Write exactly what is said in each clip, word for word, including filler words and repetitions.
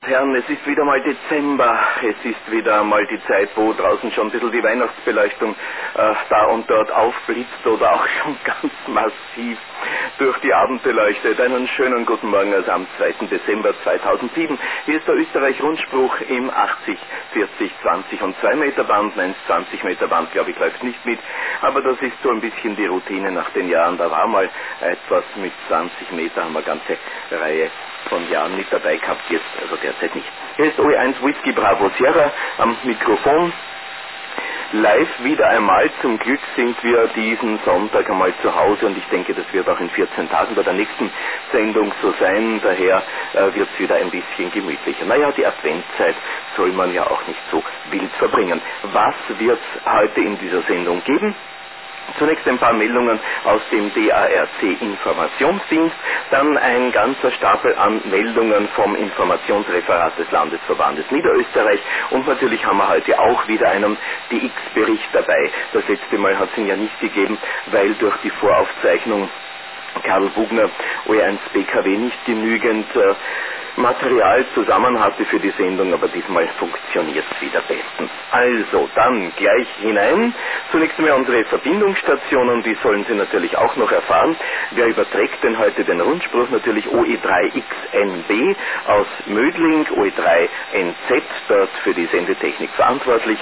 Herren, es ist wieder mal Dezember. Es ist wieder mal die Zeit, wo draußen schon ein bisschen die Weihnachtsbeleuchtung äh, da und dort aufblitzt oder auch schon ganz massiv durch die Abende leuchtet. Einen schönen guten Morgen also am zweiten Dezember zweitausendsieben. Hier ist der Österreich-Rundspruch im achtzig, vierzig, zwanzig und zwei Meter Band. Nein, zwanzig Meter Band, glaube ich, läuft nicht mit. Aber das ist so ein bisschen die Routine nach den Jahren. Da war mal etwas mit zwanzig Meter, haben wir eine ganze Reihe von Jahren mit dabei gehabt, jetzt also derzeit nicht. Hier ist O E eins Whisky Bravo Sierra am Mikrofon. Live wieder einmal, zum Glück sind wir diesen Sonntag einmal zu Hause und ich denke, das wird auch in vierzehn Tagen bei der nächsten Sendung so sein, daher äh, wird es wieder ein bisschen gemütlicher. Naja, die Adventszeit soll man ja auch nicht so wild verbringen. Was wird es heute in dieser Sendung geben? Zunächst ein paar Meldungen aus dem D A R C-Informationsdienst, dann ein ganzer Stapel an Meldungen vom Informationsreferat des Landesverbandes Niederösterreich und natürlich haben wir heute auch wieder einen D X-Bericht dabei. Das letzte Mal hat es ihn ja nicht gegeben, weil durch die Voraufzeichnung Karl Bugner O E eins B K W nicht genügend äh, Material zusammen hatte für die Sendung, aber diesmal funktioniert es wieder bestens. Also, dann gleich hinein. Zunächst einmal unsere Verbindungsstationen, die sollen Sie natürlich auch noch erfahren. Wer überträgt denn heute den Rundspruch? Natürlich O E drei X N B aus Mödling, O E drei N Z, dort für die Sendetechnik verantwortlich.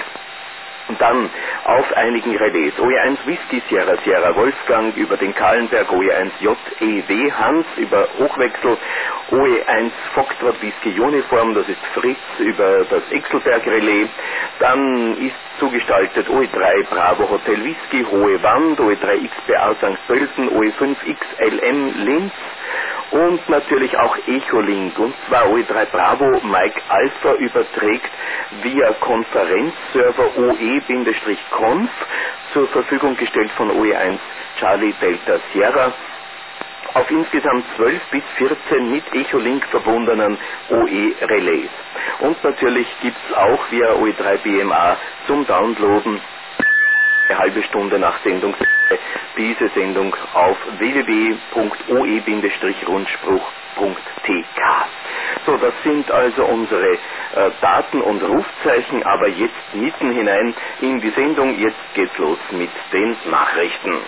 Und dann auf einigen Relais O E eins Whisky Sierra Sierra Wolfgang über den Kahlenberg, O E eins J E W Hans über Hochwechsel, O E eins Foxtrot Whisky Uniform, das ist Fritz über das Exelberg Relais. Dann ist zugestaltet O E drei Bravo Hotel Whisky, Hohe Wand, O E drei X B A Sankt Pölten, O E fünf X L M Linz. Und natürlich auch Echolink, und zwar O E drei Bravo Mike Alpha überträgt via Konferenzserver O E-Conf, zur Verfügung gestellt von O E eins Charlie Delta Sierra, auf insgesamt zwölf bis vierzehn mit Echolink verbundenen O E-Relais. Und natürlich gibt es auch via O E drei B M A zum Downloaden eine halbe Stunde nach Sendung diese Sendung auf w w w punkt o e Rundspruch punkt t k. So, das sind also unsere äh, Daten und Rufzeichen, aber jetzt mitten hinein in die Sendung. Jetzt geht's los mit den Nachrichten.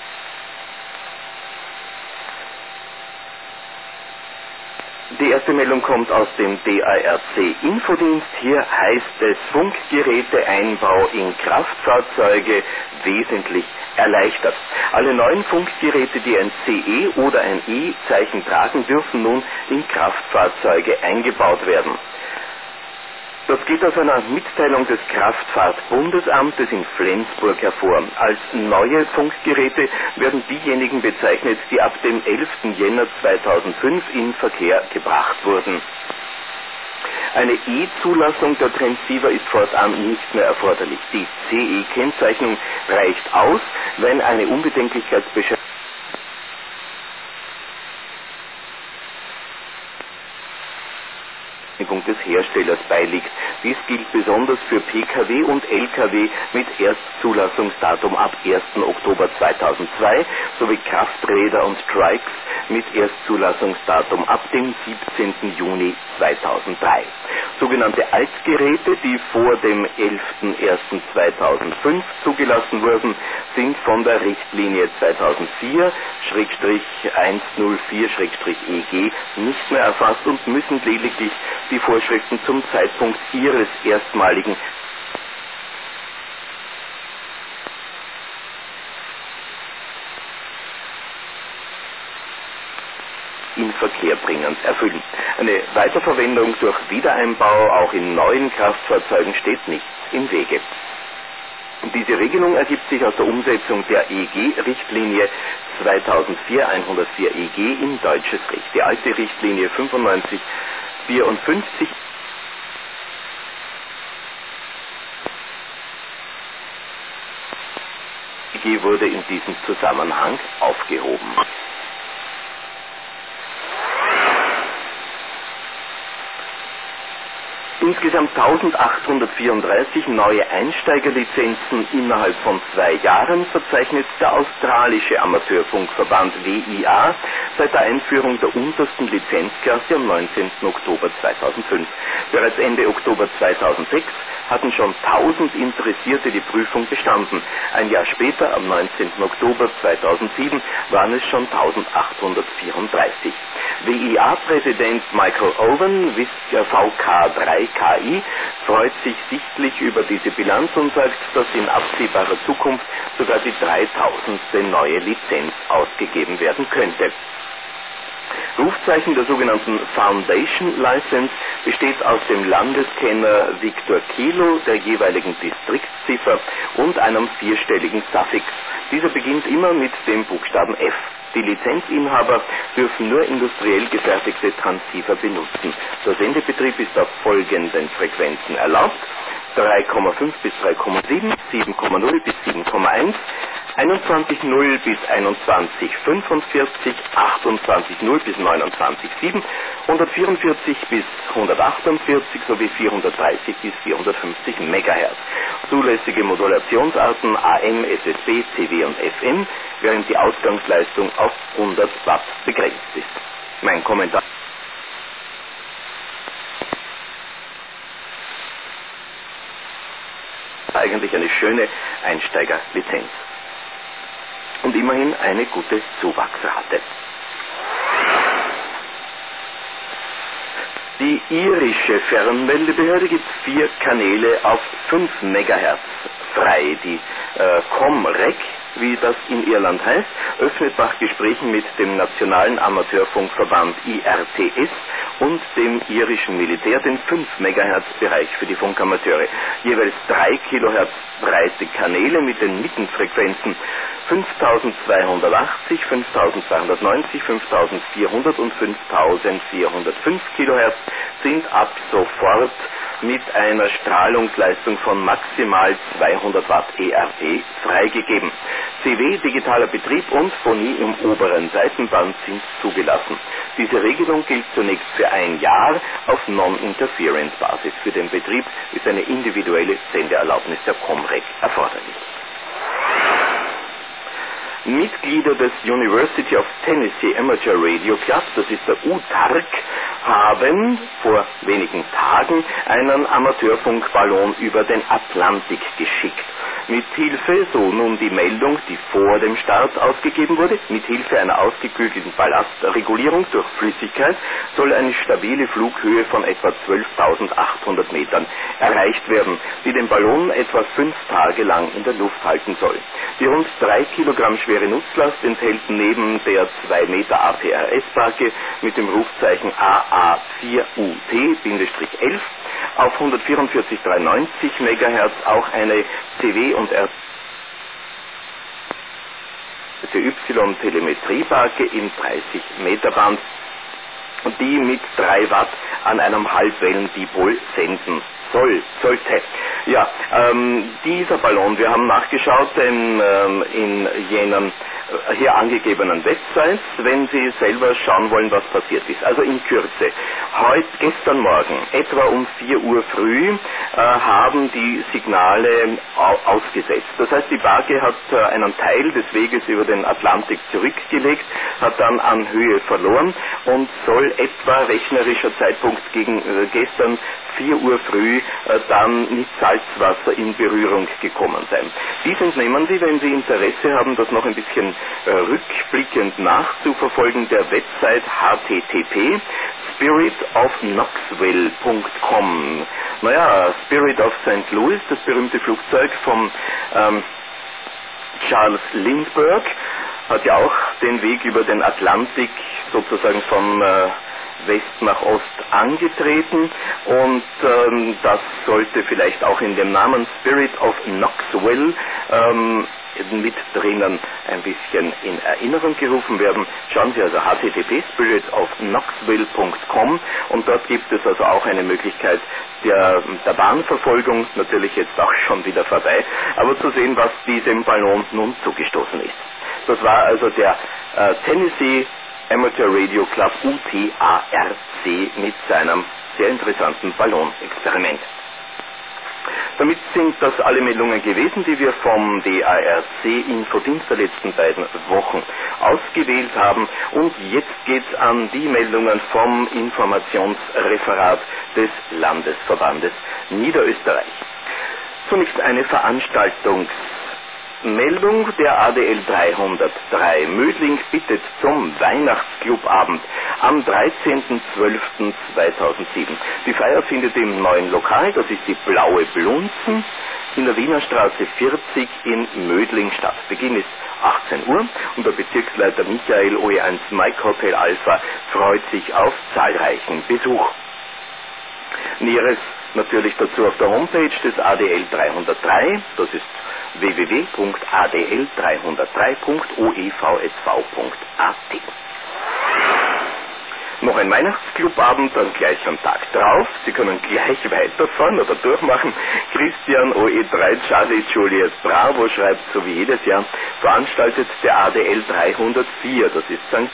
Die erste Meldung kommt aus dem D A R C-Infodienst. Hier heißt es, Funkgeräteeinbau in Kraftfahrzeuge wesentlich erleichtert. Alle neuen Funkgeräte, die ein C E oder ein E-Zeichen tragen, dürfen nun in Kraftfahrzeuge eingebaut werden. Das geht aus einer Mitteilung des Kraftfahrtbundesamtes in Flensburg hervor. Als neue Funkgeräte werden diejenigen bezeichnet, die ab dem elften Jänner zweitausendfünf in Verkehr gebracht wurden. Eine E-Zulassung der Transceiver ist fortan nicht mehr erforderlich. Die C E-Kennzeichnung reicht aus, wenn eine Unbedenklichkeitsbescheinigung des Herstellers beiliegt. Dies gilt besonders für P K W und L K W mit Erstzulassungsdatum ab ersten Oktober zweitausendzwei sowie Krafträder und Trikes mit Erstzulassungsdatum ab dem siebzehnten Juni zweitausenddrei. Sogenannte Altgeräte, die vor dem elften ersten zweitausendfünf zugelassen wurden, sind von der Richtlinie zweitausendvier hundertvier E G nicht mehr erfasst und müssen lediglich die Vorschriften zum Zeitpunkt ihres erstmaligen in Verkehr bringen, erfüllen. Eine Weiterverwendung durch Wiedereinbau auch in neuen Kraftfahrzeugen steht nicht im Wege. Diese Regelung ergibt sich aus der Umsetzung der E G-Richtlinie zweitausendvier hundertvier E G in deutsches Recht. Die alte Richtlinie fünfundneunzig vierundfünfzig E G wurde in diesem Zusammenhang aufgehoben. Insgesamt eintausendachthundertvierunddreißig neue Einsteigerlizenzen innerhalb von zwei Jahren verzeichnet der australische Amateurfunkverband W I A seit der Einführung der untersten Lizenzklasse am neunzehnten Oktober zweitausendfünf. Bereits Ende Oktober zweitausendsechs hatten schon tausend Interessierte die Prüfung bestanden. Ein Jahr später, am neunzehnten Oktober zweitausendsieben, waren es schon eintausendachthundertvierunddreißig. W I A-Präsident Michael Owen, V K drei K I, freut sich sichtlich über diese Bilanz und sagt, dass in absehbarer Zukunft sogar die dreitausendste neue Lizenz ausgegeben werden könnte. Rufzeichen der sogenannten Foundation License besteht aus dem Landeskenner Victor Kilo, der jeweiligen Distriktziffer und einem vierstelligen Suffix. Dieser beginnt immer mit dem Buchstaben F. Die Lizenzinhaber dürfen nur industriell gefertigte Transceiver benutzen. Der Sendebetrieb ist auf folgenden Frequenzen erlaubt: drei Komma fünf bis drei Komma sieben, sieben Komma null bis sieben Komma eins, einundzwanzig Komma null bis einundzwanzig Komma fünfundvierzig, achtundzwanzig Komma null bis neunundzwanzig Komma sieben, hundertvierundvierzig bis hundertachtundvierzig sowie vierhundertdreißig bis vierhundertfünfzig Megahertz. Zulässige Modulationsarten A M, S S B, C W und F M, während die Ausgangsleistung auf hundert Watt begrenzt ist. Mein Kommentar. Eigentlich eine schöne Einsteigerlizenz. Und immerhin eine gute Zuwachsrate. Die irische Fernmeldebehörde gibt vier Kanäle auf fünf Megahertz frei. Die äh, Comrec, wie das in Irland heißt, öffnet nach Gesprächen mit dem Nationalen Amateurfunkverband I R T S und dem irischen Militär den fünf Megahertz Bereich für die Funkamateure. Jeweils drei Kilohertz breite Kanäle mit den Mittenfrequenzen fünftausendzweihundertachtzig, fünftausendzweihundertneunzig, fünftausendvierhundert und fünftausendvierhundertfünf Kilohertz sind ab sofort mit einer Strahlungsleistung von maximal zweihundert Watt E R P freigegeben. C W, digitaler Betrieb und Phonie im oberen Seitenband sind zugelassen. Diese Regelung gilt zunächst für ein Jahr auf Non-Interference-Basis. Für den Betrieb ist eine individuelle Sendeerlaubnis der Comrec erforderlich. Mitglieder des University of Tennessee Amateur Radio Club, das ist der U T A R C, haben vor wenigen Tagen einen Amateurfunkballon über den Atlantik geschickt. Mit Hilfe, so nun die Meldung, die vor dem Start ausgegeben wurde, mit Hilfe einer ausgeklügelten Ballastregulierung durch Flüssigkeit soll eine stabile Flughöhe von etwa zwölftausendachthundert Metern erreicht werden, die den Ballon etwa fünf Tage lang in der Luft halten soll. Die rund drei Kilogramm schwere Nutzlast enthält neben der zwei Meter A P R S-Barke mit dem Rufzeichen A A vier U T elf auf hundertvierundvierzig Komma dreihundertneunzig Megahertz auch eine C W und R T Y-Telemetriebarke im dreißig Meter Band, die mit drei Watt an einem Halbwellendipol senden soll, sollte. Ja, ähm, dieser Ballon, wir haben nachgeschaut in, ähm, in jenen äh, hier angegebenen Websites, wenn Sie selber schauen wollen, was passiert ist. Also in Kürze. Heute, gestern Morgen, etwa um vier Uhr früh, äh, haben die Signale au ausgesetzt. Das heißt, die Barke hat äh, einen Teil des Weges über den Atlantik zurückgelegt, hat dann an Höhe verloren und soll etwa rechnerischer Zeitpunkt gegen äh, gestern vier Uhr früh äh, dann mit Salzwasser in Berührung gekommen sein. Dies entnehmen Sie, wenn Sie Interesse haben, das noch ein bisschen äh, rückblickend nachzuverfolgen, der Website H T T P spirit of knoxville punkt com. Naja, Spirit of Saint Louis, das berühmte Flugzeug vom ähm, Charles Lindbergh, hat ja auch den Weg über den Atlantik sozusagen von äh, West nach Ost angetreten und ähm, das sollte vielleicht auch in dem Namen Spirit of Knoxville ähm, mit drinnen ein bisschen in Erinnerung gerufen werden. Schauen Sie also H T T P spirit of knoxville punkt com und dort gibt es also auch eine Möglichkeit der, der Bahnverfolgung, natürlich jetzt auch schon wieder vorbei, aber zu sehen, was diesem Ballon nun zugestoßen ist. Das war also der äh, Tennessee Amateur Radio Club U T A R C mit seinem sehr interessanten Ballonexperiment. Damit sind das alle Meldungen gewesen, die wir vom D A R C-Infodienst der letzten beiden Wochen ausgewählt haben. Und jetzt geht es an die Meldungen vom Informationsreferat des Landesverbandes Niederösterreich. Zunächst eine Veranstaltungsmeldung. Der A D L dreihundertdrei Mödling bittet zum Weihnachtsclubabend am dreizehnten zwölften zweitausendsieben. Die Feier findet im neuen Lokal, das ist die Blaue Blunzen, in der Wiener Straße vierzig in Mödling statt. Beginn ist achtzehn Uhr und der Bezirksleiter Michael O E eins Mike Hotel Alpha freut sich auf zahlreichen Besuch. Näheres natürlich dazu auf der Homepage des A D L dreihundertdrei, das ist w w w punkt a d l dreihundertdrei punkt o e v s v punkt a t. Noch ein Weihnachtsclubabend dann gleich am Tag drauf. Sie können gleich weiterfahren oder durchmachen. Christian O E drei Charlie Juliet Bravo schreibt, so wie jedes Jahr, veranstaltet der A D L dreihundertvier, das ist Sankt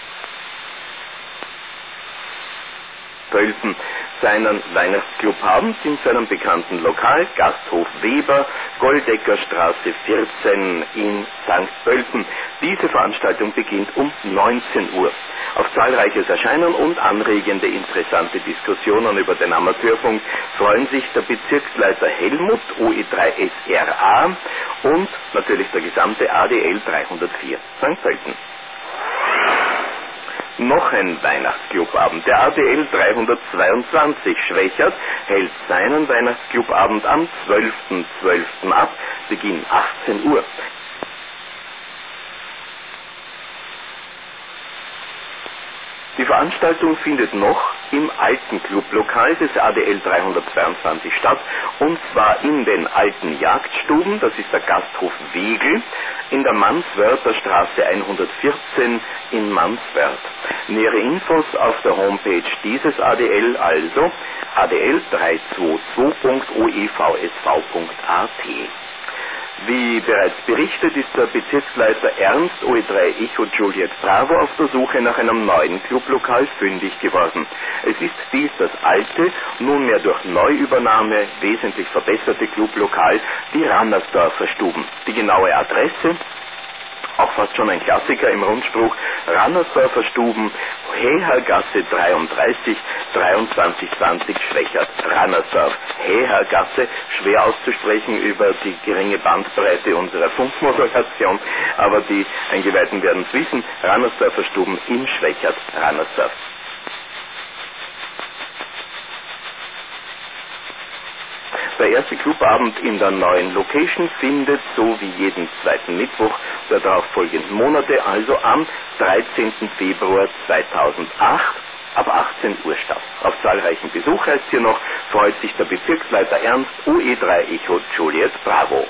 Pölten, seinen Weihnachtsclubabend in seinem bekannten Lokal, Gasthof Weber, Goldeckerstraße vierzehn in Sankt Pölten. Diese Veranstaltung beginnt um neunzehn Uhr. Auf zahlreiches Erscheinen und anregende, interessante Diskussionen über den Amateurfunk freuen sich der Bezirksleiter Helmut O E drei S R A und natürlich der gesamte A D L dreihundertvier Sankt Pölten. Noch ein Weihnachtsclubabend. Der A D L dreihundertzweiundzwanzig Schwächert hält seinen Weihnachtsclubabend am zwölften zwölften ab, Beginn achtzehn Uhr. Die Veranstaltung findet noch im alten Clublokal des A D L dreihundertzweiundzwanzig statt, und zwar in den alten Jagdstuben, das ist der Gasthof Wegel, in der Manswörther Straße hundertvierzehn in Manswörth. Nähere Infos auf der Homepage dieses A D L, also a d l dreihundertzweiundzwanzig punkt o e v s v punkt a t. Wie bereits berichtet, ist der Bezirksleiter Ernst O E drei Echo Juliet Bravo auf der Suche nach einem neuen Clublokal fündig geworden. Es ist dies das alte, nunmehr durch Neuübernahme wesentlich verbesserte Clublokal, die Rannersdorfer Stuben. Die genaue Adresse, auch fast schon ein Klassiker im Rundspruch, Rannersdorfer Stuben, Hehergasse dreiunddreißig, dreiundzwanzig zwanzig Schwächert, Rannersdorf. Hehergasse, schwer auszusprechen über die geringe Bandbreite unserer Funkmodulation, aber die Eingeweihten werden es wissen, Rannersdorfer Stuben in Schwächert, Rannersdorf. Der erste Clubabend in der neuen Location findet, so wie jeden zweiten Mittwoch der darauffolgenden Monate, also am dreizehnten Februar zweitausendacht ab achtzehn Uhr statt. Auf zahlreichen Besuch heißt hier noch, freut sich der Bezirksleiter Ernst O E drei Echo Juliet Bravo.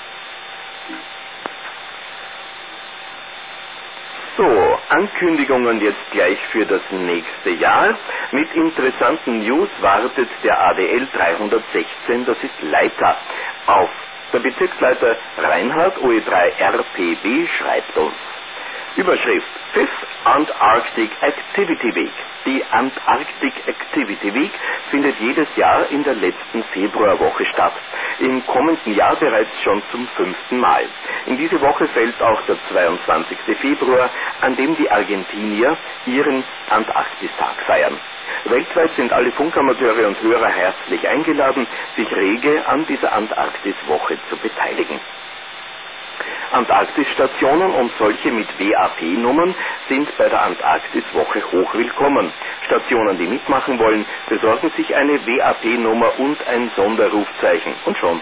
So, Ankündigungen jetzt gleich für das nächste Jahr. Mit interessanten News wartet der A D L dreihundertsechzehn, das ist Leiter, auf. Der Bezirksleiter Reinhard O E drei R P B schreibt uns. Überschrift: Fifth Antarctic Activity Week. Die Antarctic Activity Week findet jedes Jahr in der letzten Februarwoche statt. Im kommenden Jahr bereits schon zum fünften Mal. In diese Woche fällt auch der zweiundzwanzigste Februar, an dem die Argentinier ihren Antarktistag feiern. Weltweit sind alle Funkamateure und Hörer herzlich eingeladen, sich rege an dieser Antarktiswoche zu beteiligen. Antarktisstationen und solche mit W A P-Nummern sind bei der Antarktiswoche hochwillkommen. Stationen, die mitmachen wollen, besorgen sich eine W A P-Nummer und ein Sonderrufzeichen und schon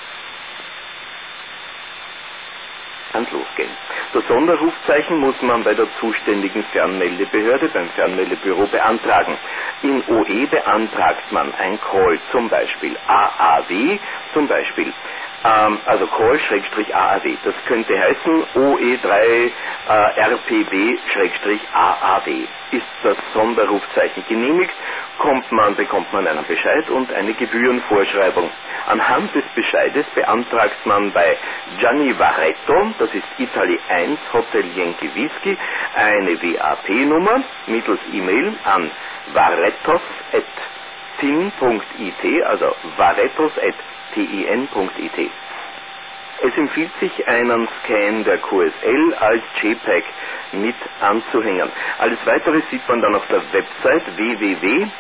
kann losgehen. Das Sonderrufzeichen muss man bei der zuständigen Fernmeldebehörde beim Fernmeldebüro beantragen. In O E beantragt man ein Call, zum Beispiel A A W, zum Beispiel ähm, also Call-A A W. Das könnte heißen O E drei R P B A A W. Ist das Sonderrufzeichen genehmigt, kommt man, bekommt man einen Bescheid und eine Gebührenvorschreibung. Anhand des Bescheides beantragt man bei Gianni Varetto, das ist Italy eins Hotel Yankee Whisky, eine W A P-Nummer mittels E-Mail an varettos at tin punkt it, also varetos at tin punkt it. Es empfiehlt sich, einen Scan der Q S L als JPEG mit anzuhängen. Alles Weitere sieht man dann auf der Website w w w punkt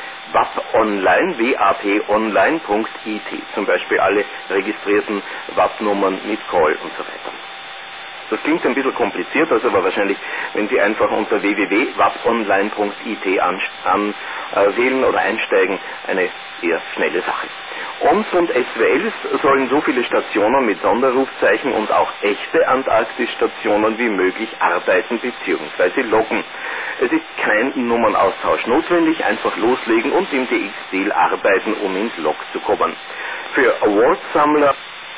waponline punkt it, zum Beispiel alle registrierten W A P-Nummern mit Call und so weiter. Das klingt ein bisschen kompliziert, also aber wahrscheinlich, wenn Sie einfach unter w w w punkt waponline punkt it anwählen oder einsteigen, eine eher schnelle Sache. O M S und S W Ls sollen so viele Stationen mit Sonderrufzeichen und auch echte Antarktis-Stationen wie möglich arbeiten bzw. loggen. Es ist kein Nummernaustausch notwendig, einfach loslegen und im D X-Stil arbeiten, um ins Log zu kommen. Für Award-Sammler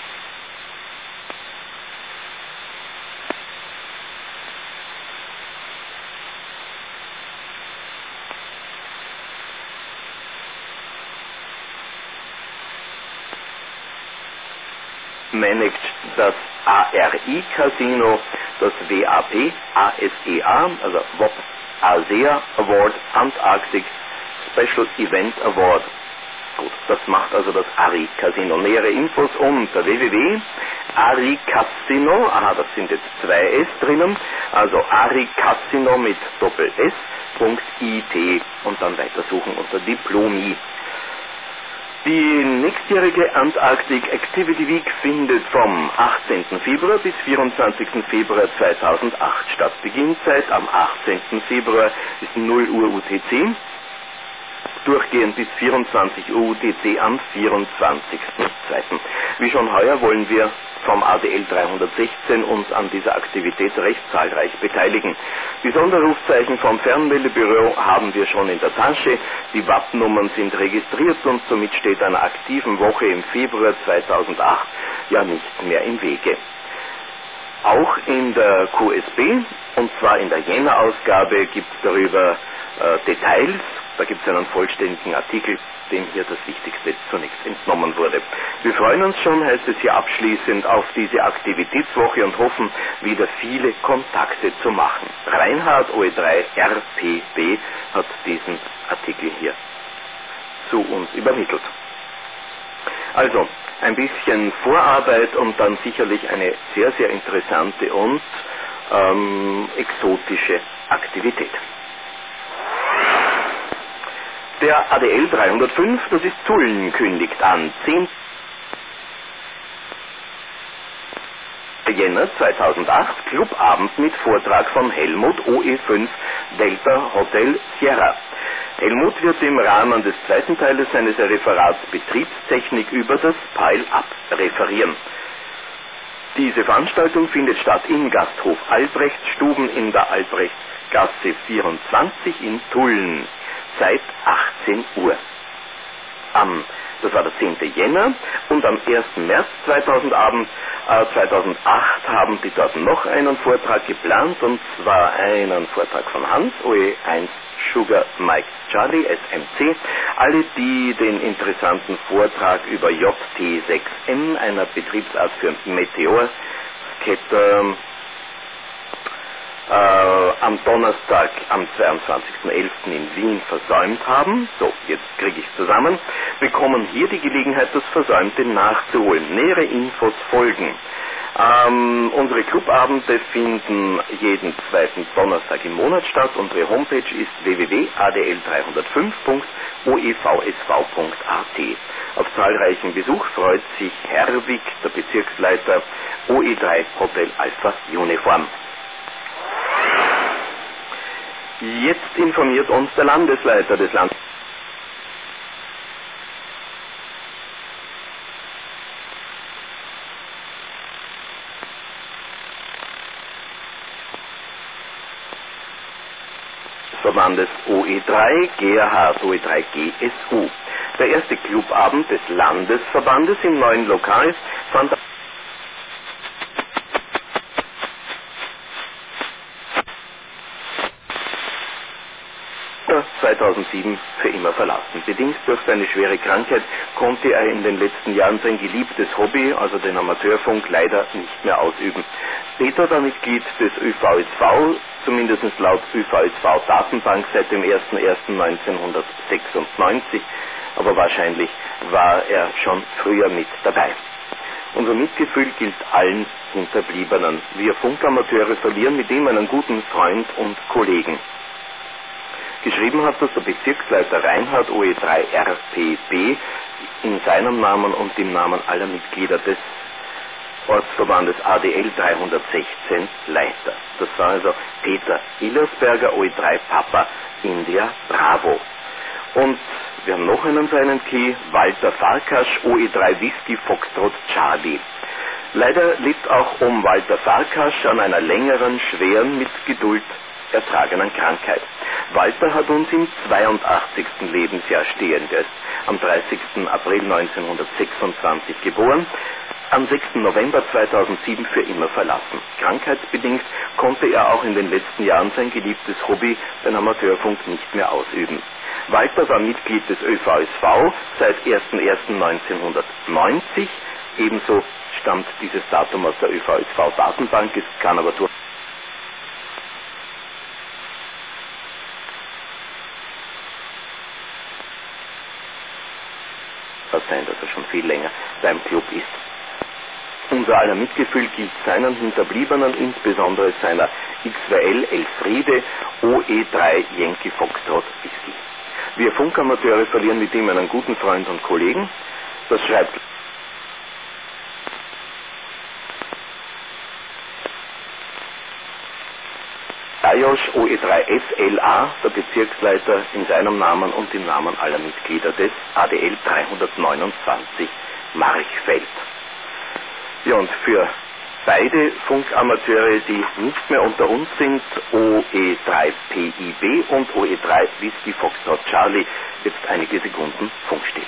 managt das A R I-Casino, das W A P A S E A, also W A P ASEA Award Antarctic Special Event Award. Gut, das macht also das A R I-Casino. Nähere Infos unter w w w punkt aricasino, aha, das sind jetzt zwei S drinnen, also aricasino mit Doppel-S, Punkt .it und dann weitersuchen unter Diplomi. Die nächstjährige Antarctic Activity Week findet vom achtzehnten Februar bis vierundzwanzigsten Februar zweitausendacht statt. Beginnzeit am achtzehnten Februar ist null Uhr U T C, durchgehend bis vierundzwanzig Uhr U T C am vierundzwanzigsten zweiten Wie schon heuer wollen wir vom A D L dreihundertsechzehn uns an dieser Aktivität recht zahlreich beteiligen. Die Sonderrufzeichen vom Fernmeldebüro haben wir schon in der Tasche, die W A P-Nummern sind registriert und somit steht einer aktiven Woche im Februar zweitausendacht ja nicht mehr im Wege. Auch in der Q S B, und zwar in der Jänner-Ausgabe, gibt es darüber äh, Details. Da gibt es einen vollständigen Artikel, dem hier das Wichtigste zunächst entnommen wurde. Wir freuen uns schon, heißt es hier abschließend, auf diese Aktivitätswoche und hoffen, wieder viele Kontakte zu machen. Reinhard O E drei R P B hat diesen Artikel hier zu uns übermittelt. Also, ein bisschen Vorarbeit und dann sicherlich eine sehr, sehr interessante und ähm, exotische Aktivität. Der A D L dreihundertfünf, das ist Tulln, kündigt an. zehnten Jänner zweitausendacht, Clubabend mit Vortrag von Helmut O E fünf Delta Hotel Sierra. Helmut wird im Rahmen des zweiten Teiles seines Referats Betriebstechnik über das Pile-Up referieren. Diese Veranstaltung findet statt im Gasthof Albrechtsstuben in der Albrechtsgasse vierundzwanzig in Tulln. Seit achtzehn Uhr. Am, das war der zehnte Jänner und am ersten März zweitausendacht haben die dort noch einen Vortrag geplant, und zwar einen Vortrag von Hans, O E eins Sugar Mike Charlie, S M C. Alle, die den interessanten Vortrag über J T sechs M, einer Betriebsart für Meteor-Scatter, Äh, am Donnerstag, am zweiundzwanzigsten elften in Wien versäumt haben, so, jetzt kriege ich es zusammen, bekommen hier die Gelegenheit, das Versäumte nachzuholen. Nähere Infos folgen. Ähm, unsere Clubabende finden jeden zweiten Donnerstag im Monat statt. Unsere Homepage ist w w w punkt a d l dreihundertfünf punkt o e v s v punkt a t. Auf zahlreichen Besuch freut sich Herwig, der Bezirksleiter O E drei Hotel Alpha Uniform. Jetzt informiert uns der Landesleiter des Landes. Verbandes O E drei, Gerhard O E drei G S U. Der erste Clubabend des Landesverbandes im neuen Lokal fand zweitausendsieben für immer verlassen. Bedingt durch seine schwere Krankheit konnte er in den letzten Jahren sein geliebtes Hobby, also den Amateurfunk, leider nicht mehr ausüben. Peter war Mitglied des Ö V S V, zumindest laut Ö V S V-Datenbank seit dem ersten ersten neunzehnhundertsechsundneunzig, aber wahrscheinlich war er schon früher mit dabei. Unser Mitgefühl gilt allen Hinterbliebenen. Wir Funkamateure verlieren mit ihm einen guten Freund und Kollegen. Geschrieben hat das der Bezirksleiter Reinhard O E drei R P B in seinem Namen und im Namen aller Mitglieder des Ortsverbandes A D L dreihundertsechzehn Leiter. Das war also Peter Illersberger, O E drei Papa India Bravo. Und wir haben noch einen seinen Key, Walter Farkasch, O E drei Whisky Foxtrot Charlie. Leider litt auch um Walter Farkasch an einer längeren, schweren, mit Geduld ertragenen Krankheit. Walter hat uns im zweiundachtzigsten Lebensjahr stehend. Er ist am dreißigsten April neunzehnhundertsechsundzwanzig geboren, am sechsten November zweitausendsieben für immer verlassen. Krankheitsbedingt konnte er auch in den letzten Jahren sein geliebtes Hobby, den Amateurfunk, nicht mehr ausüben. Walter war Mitglied des Ö V S V seit ersten ersten neunzehnhundertneunzig. Ebenso stammt dieses Datum aus der Ö V S V-Datenbank, es kann aber durch sein, dass er schon viel länger beim Club ist. Unser aller Mitgefühl gilt seinen Hinterbliebenen, insbesondere seiner X W L Elfriede O E drei Yankee Foxtrot Whisky. Wir Funkamateure verlieren mit ihm einen guten Freund und Kollegen. Das schreibt Lajos O E drei S L A, der Bezirksleiter, in seinem Namen und im Namen aller Mitglieder des A D L dreihundertneunundzwanzig Marchfeld. Ja, und für beide Funkamateure, die nicht mehr unter uns sind, O E drei P I B und O E drei Whisky Foxtrot Charlie, jetzt einige Sekunden Funkstille.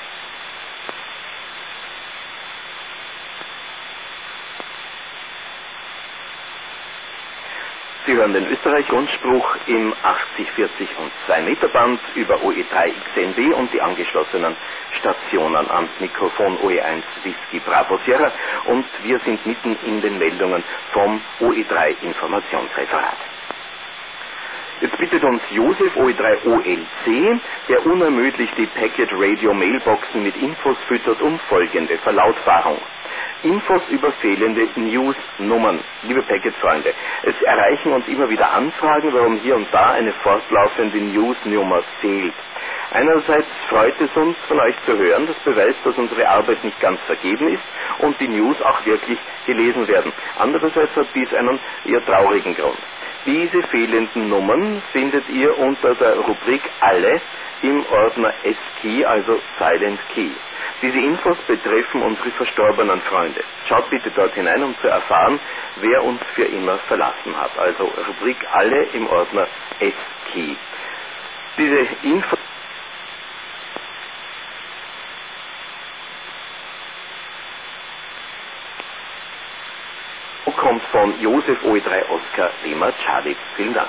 Sie hören den Österreich-Rundspruch im achtzig, vierzig und zwei Meter Band über O E drei X N B und die angeschlossenen Stationen am Mikrofon O E eins Whisky Bravo Sierra, und wir sind mitten in den Meldungen vom O E drei Informationsreferat. Jetzt bittet uns Josef O E drei O L C, der unermüdlich die Packet Radio Mailboxen mit Infos füttert, um folgende Verlautbarung. Infos über fehlende News-Nummern. Liebe Packet-Freunde, es erreichen uns immer wieder Anfragen, warum hier und da eine fortlaufende News-Nummer fehlt. Einerseits freut es uns, von euch zu hören, das beweist, dass unsere Arbeit nicht ganz vergeben ist und die News auch wirklich gelesen werden. Andererseits hat dies einen eher traurigen Grund. Diese fehlenden Nummern findet ihr unter der Rubrik Alle im Ordner S-Key, also Silent Key. Diese Infos betreffen unsere verstorbenen Freunde. Schaut bitte dort hinein, um zu erfahren, wer uns für immer verlassen hat. Also Rubrik Alle im Ordner S-Key. Diese Infos kommt von Josef O E drei Oscar Lima Charlie. Vielen Dank.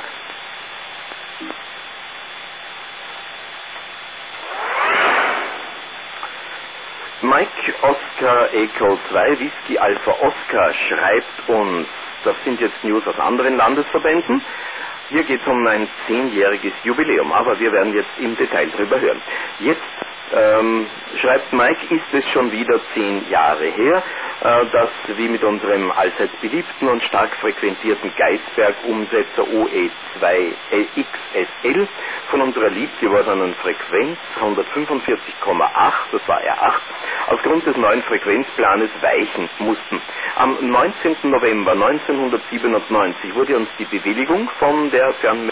Mike Oscar Echo zwei Whisky Alpha Oscar schreibt uns, das sind jetzt News aus anderen Landesverbänden. Hier geht es um ein zehnjähriges Jubiläum, aber wir werden jetzt im Detail drüber hören. Jetzt ähm, schreibt Mike, ist es schon wieder zehn Jahre her, äh, dass wie mit unserem allseits beliebten und stark frequentierten Geisberg-Umsetzer O E zwei X S L von unserer liebgewordenen Frequenz hundertfünfundvierzig Komma acht, das war R acht, aufgrund des neuen Frequenzplanes weichen mussten. Am neunzehnten November neunzehnhundertsiebenundneunzig wurde uns die Bewilligung von der Fernmeldung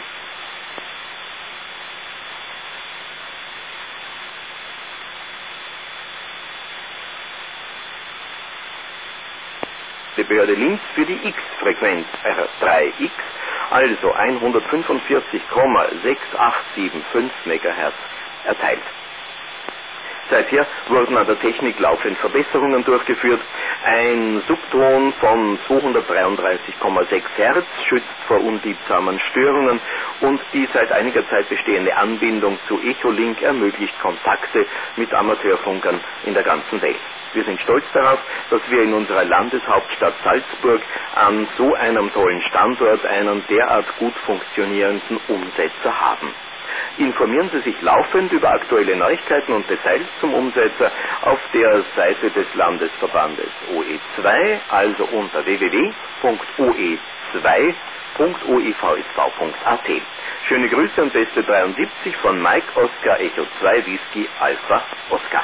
die Behörde Linz für die X-Frequenz R drei X, also hundertfünfundvierzig Komma sechs acht sieben fünf Megahertz, erteilt. Seither wurden an der Technik laufend Verbesserungen durchgeführt. Ein Subton von zweihundertdreiunddreißig Komma sechs Hertz schützt vor unliebsamen Störungen und die seit einiger Zeit bestehende Anbindung zu Echolink ermöglicht Kontakte mit Amateurfunkern in der ganzen Welt. Wir sind stolz darauf, dass wir in unserer Landeshauptstadt Salzburg an so einem tollen Standort einen derart gut funktionierenden Umsetzer haben. Informieren Sie sich laufend über aktuelle Neuigkeiten und Details zum Umsetzer auf der Seite des Landesverbandes O E zwei, also unter w w w punkt o e zwei punkt o e v s v punkt a t. Schöne Grüße und beste dreiundsiebzig von Mike Oscar Echo zwei Whisky Alpha Oscar.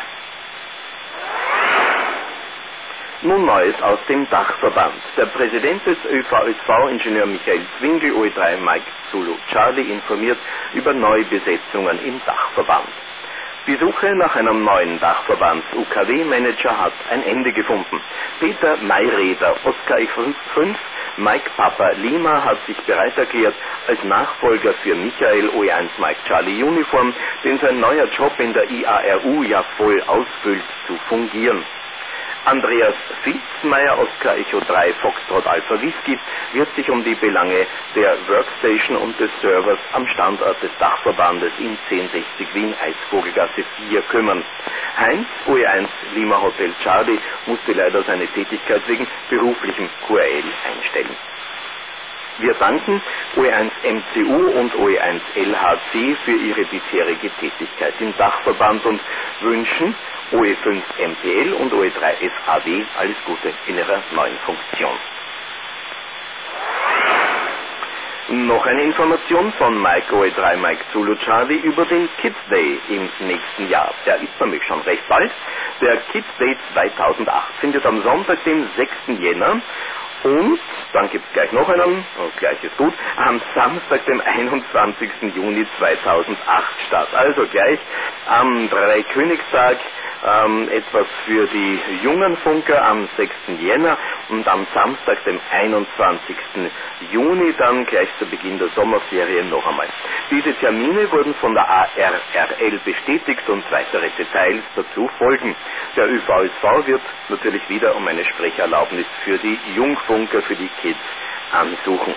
Nun Neues aus dem Dachverband. Der Präsident des Ö V S V, Ingenieur Michael Zwingel, O E drei Mike Zulu Charlie, informiert über Neubesetzungen im Dachverband. Die Suche nach einem neuen Dachverbands-U K W-Manager hat ein Ende gefunden. Peter Mayreder, Oscar E fünf, Mike Papa Lima hat sich bereit erklärt, als Nachfolger für Michael O E eins Mike Charlie Uniform, den sein neuer Job in der I A R U ja voll ausfüllt, zu fungieren. Andreas Filzmeier, Oscar Echo drei Foxtrot Alpha Whisky, wird sich um die Belange der Workstation und des Servers am Standort des Dachverbandes in zehn sechzig Wien Eisvogelgasse vier kümmern. Heinz, O E eins Lima Hotel Charlie, musste leider seine Tätigkeit wegen beruflichem Q R L einstellen. Wir danken O E eins M C U und O E eins L H C für ihre bisherige Tätigkeit im Dachverband und wünschen O E fünf M P L und O E drei F A W alles Gute in ihrer neuen Funktion. Noch eine Information von Mike O E drei Mike Zulu Charlie über den Kids Day im nächsten Jahr. Der ist nämlich schon recht bald. Der Kids Day zweitausendacht findet am Sonntag, den sechsten Jänner und dann gibt es gleich noch einen, und gleich ist gut, am Samstag, dem einundzwanzigsten Juni zweitausendacht statt. Also gleich am Dreikönigstag ähm, etwas für die jungen Funker am sechsten Jänner und am Samstag, dem einundzwanzigsten Juni, dann gleich zu Beginn der Sommerferien noch einmal. Diese Termine wurden von der A R R L bestätigt und weitere Details dazu folgen. Der Ö V S V wird natürlich wieder um eine Sprecherlaubnis für die Jungfunker, für die Kids ansuchen.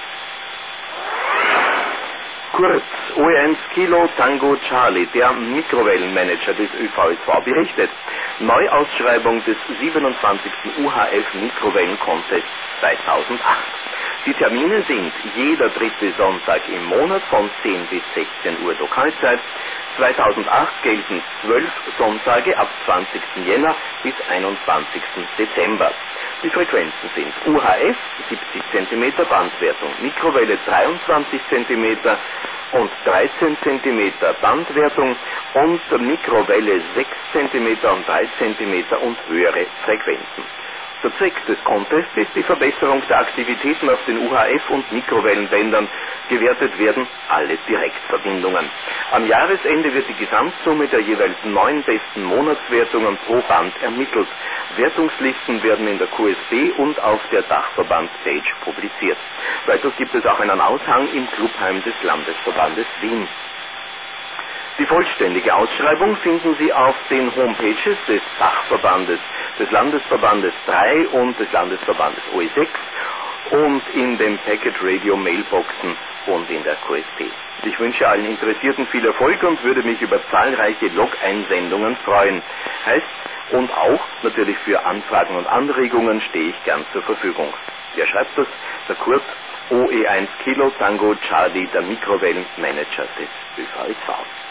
Kurz, O E eins Kilo Tango Charlie, der Mikrowellenmanager des Ö V S V, berichtet. Neuausschreibung des siebenundzwanzigsten U H F Mikrowellen-Contest zweitausendacht. Die Termine sind jeder dritte Sonntag im Monat von zehn bis sechzehn Uhr Lokalzeit. zweitausendacht gelten zwölf Sonntage ab zwanzigsten Jänner bis einundzwanzigsten Dezember. Die Frequenzen sind U H F siebzig Zentimeter Bandwertung, Mikrowelle dreiundzwanzig Zentimeter und dreizehn Zentimeter Bandwertung und Mikrowelle sechs Zentimeter und drei Zentimeter und höhere Frequenzen. Der Zweck des Contests ist die Verbesserung der Aktivitäten auf den U H F- und Mikrowellenbändern. Gewertet werden alle Direktverbindungen. Am Jahresende wird die Gesamtsumme der jeweils neun besten Monatswertungen pro Band ermittelt. Wertungslisten werden in der Q S B und auf der Dachverband-Page publiziert. Weiters gibt es auch einen Aushang im Clubheim des Landesverbandes Wien. Die vollständige Ausschreibung finden Sie auf den Homepages des Dachverbandes, des Landesverbandes drei und des Landesverbandes O E sechs und in den Packet Radio Mailboxen und in der Q S P. Ich wünsche allen Interessierten viel Erfolg und würde mich über zahlreiche Log-Einsendungen freuen. Heißt, und auch natürlich für Anfragen und Anregungen stehe ich gern zur Verfügung. Wer schreibt das? Der Kurt, O E eins Kilo Tango Charlie, der Mikrowellenmanager des Ö V S V.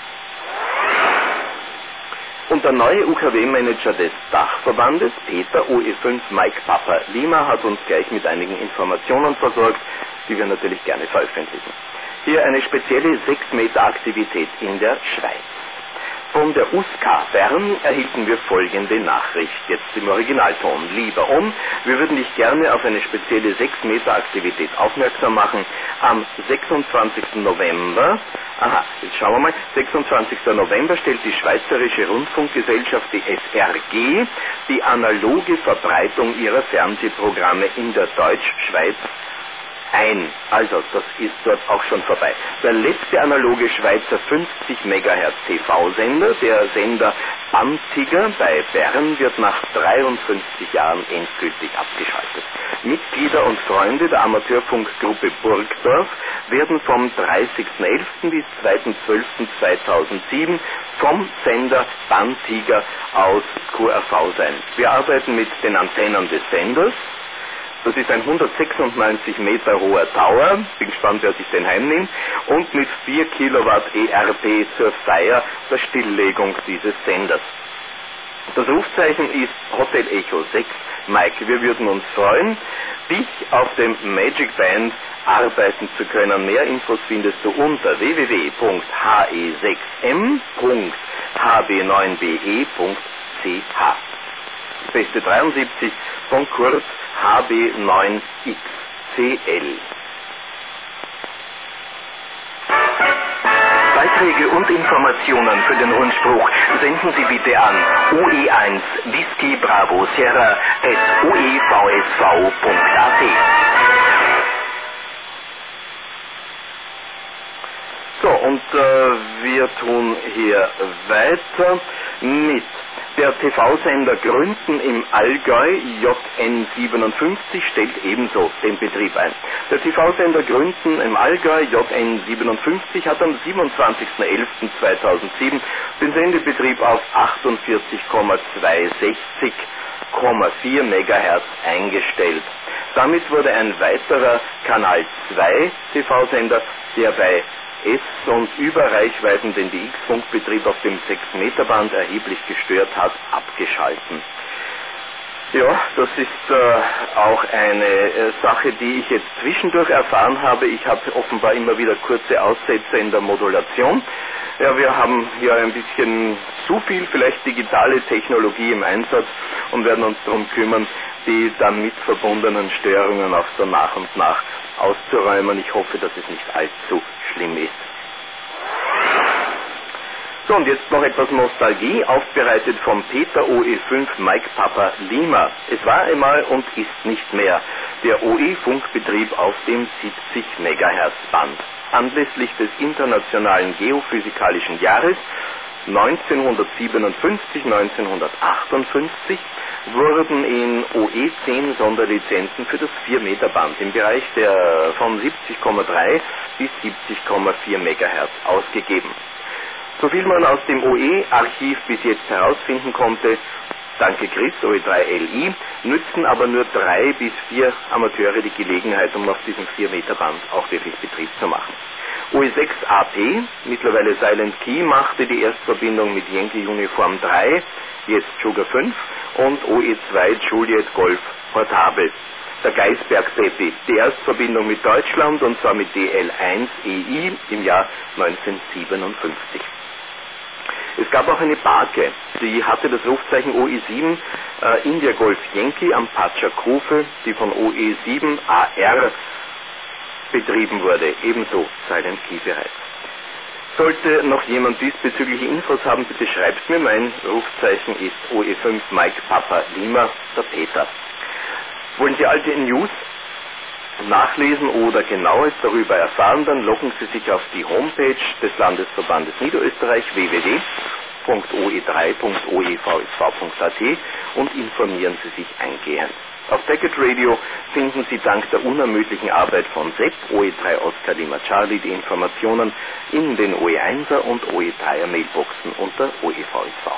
Und der neue U K W-Manager des Dachverbandes, Peter O E fünf Mike Papa Lima, hat uns gleich mit einigen Informationen versorgt, die wir natürlich gerne veröffentlichen. Hier eine spezielle sechs Meter Aktivität in der Schweiz. Von der U S K Bern erhielten wir folgende Nachricht, jetzt im Originalton. Lieber On, wir würden dich gerne auf eine spezielle sechs Meter Aktivität aufmerksam machen. Am sechsundzwanzigsten November, aha, jetzt schauen wir mal, sechsundzwanzigsten November stellt die Schweizerische Rundfunkgesellschaft, die S R G, die analoge Verbreitung ihrer Fernsehprogramme in der Deutschschweiz ein. Also, das ist dort auch schon vorbei. Der letzte analoge Schweizer fünfzig Megahertz T V-Sender, der Sender Bantiger bei Bern, wird nach dreiundfünfzig Jahren endgültig abgeschaltet. Mitglieder und Freunde der Amateurfunkgruppe Burgdorf werden vom dreißigsten elften bis zweiten zwölften zweitausendsieben vom Sender Bantiger aus Q R V sein. Wir arbeiten mit den Antennen des Senders. Das ist ein hundertsechsundneunzig Meter hoher Tower, bin gespannt, wer sich den heimnimmt, und mit vier Kilowatt E R P zur Feier der Stilllegung dieses Senders. Das Rufzeichen ist Hotel Echo sechs. Mike, wir würden uns freuen, dich auf dem Magic Band arbeiten zu können. Mehr Infos findest du unter w w w punkt h e sechs m punkt h b neun b e punkt c h. Beste dreiundsiebzig von Kurt H B neun X C L. Beiträge und Informationen für den Rundspruch senden Sie bitte an O E eins Whisky Bravo Sierra at o e v s v punkt a t. So, und äh, wir tun hier weiter mit der T V-Sender Gründen im Allgäu, J N siebenundfünfzig, stellt ebenso den Betrieb ein. Der T V-Sender Gründen im Allgäu, J N siebenundfünfzig, hat am siebenundzwanzigsten elften zweitausendsieben den Sendebetrieb auf achtundvierzig Komma zweihundertsechzig Komma vier Megahertz eingestellt. Damit wurde ein weiterer Kanal zwei T V-Sender, der bei S- und Überreichweiten, den die X-Funkbetrieb auf dem sechs Meter Band erheblich gestört hat, abgeschalten. Ja, das ist äh, auch eine äh, Sache, die ich jetzt zwischendurch erfahren habe. Ich habe offenbar immer wieder kurze Aussätze in der Modulation. Ja, wir haben hier ein bisschen zu viel vielleicht digitale Technologie im Einsatz und werden uns darum kümmern, die damit verbundenen Störungen auch so nach und nach auszuräumen. Ich hoffe, dass es nicht allzu schlimm ist. So, und jetzt noch etwas Nostalgie, aufbereitet vom Peter O E fünf Mike Papa Lima. Es war einmal und ist nicht mehr der O E-Funkbetrieb auf dem siebzig Megahertz Band. Anlässlich des Internationalen Geophysikalischen Jahres neunzehnhundertsiebenundfünfzig neunzehnhundertachtundfünfzig wurden in O E zehn Sonderlizenzen für das vier Meter Band im Bereich der von siebzig Komma drei bis siebzig Komma vier Megahertz ausgegeben. So viel man aus dem O E-Archiv bis jetzt herausfinden konnte, danke Chris, O E drei L I, nützen aber nur drei bis vier Amateure die Gelegenheit, um auf diesem vier Meter Band auch wirklich Betrieb zu machen. O E sechs A P, mittlerweile Silent Key, machte die Erstverbindung mit Yankee Uniform drei, jetzt Sugar fünf, und O E zwei Juliet Golf portabel. Der Geisberg Peppi, die Erstverbindung mit Deutschland, und zwar mit D L eins E I im Jahr neunzehnhundertsiebenundfünfzig. Es gab auch eine Barke, die hatte das Rufzeichen O E sieben äh, India Golf Yankee am Patschakufe, die von O E sieben A R betrieben wurde, ebenso Silent Key bereits. Sollte noch jemand diesbezügliche Infos haben, bitte schreibt mir. Mein Rufzeichen ist O E fünf Mike Papa Lima, der Peter. Wollen Sie alte News nachlesen oder Genaues darüber erfahren, dann loggen Sie sich auf die Homepage des Landesverbandes Niederösterreich w w w punkt o e drei punkt o e v s v punkt a t und informieren Sie sich eingehend. Auf Packet Radio finden Sie dank der unermüdlichen Arbeit von Sepp, O E drei Oscar Lima Charlie, die Informationen in den O E einser und O E dreier Mailboxen unter O E V S V.